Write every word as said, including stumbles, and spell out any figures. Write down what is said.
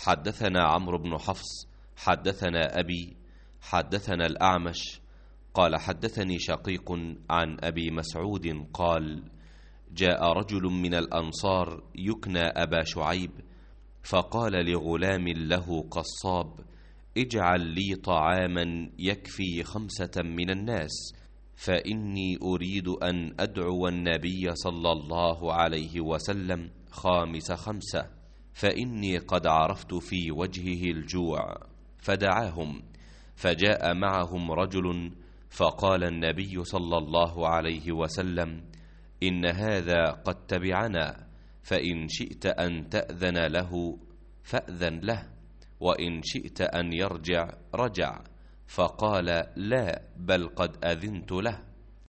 حدثنا عمرو بن حفص حدثنا أبي حدثنا الأعمش قال حدثني شقيق عن أبي مسعود قال جاء رجل من الأنصار يكنى أبا شعيب فقال لغلام له قصاب اجعل لي طعاما يكفي خمسة من الناس فإني أريد أن أدعو النبي صلى الله عليه وسلم خامس خمسة فإني قد عرفت في وجهه الجوع. فدعاهم فجاء معهم رجل فقال النبي صلى الله عليه وسلم إن هذا قد تبعنا فإن شئت أن تأذن له فأذن له وإن شئت أن يرجع رجع. فقال لا بل قد أذنت له.